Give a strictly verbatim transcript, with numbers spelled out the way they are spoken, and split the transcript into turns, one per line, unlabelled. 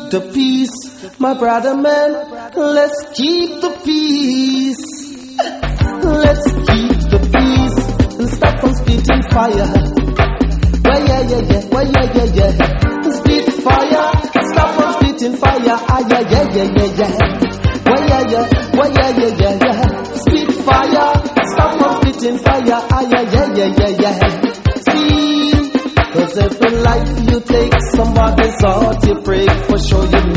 keep the peace, my brother man. Let's keep the peace. Let's keep the peace and stop from spitting fire. Well, yeah, yeah, yeah, well, yeah, yeah, yeah. Spit fire, stop from spitting fire. Ah, yeah, yeah, yeah, yeah, yeah. Well, yeah, yeah, well, yeah, yeah, yeah, yeah. Spit fire, stop from spitting fire. Ah, yeah, yeah, yeah, yeah, yeah. See, cause every life you take, somebody's heart you break. For sure you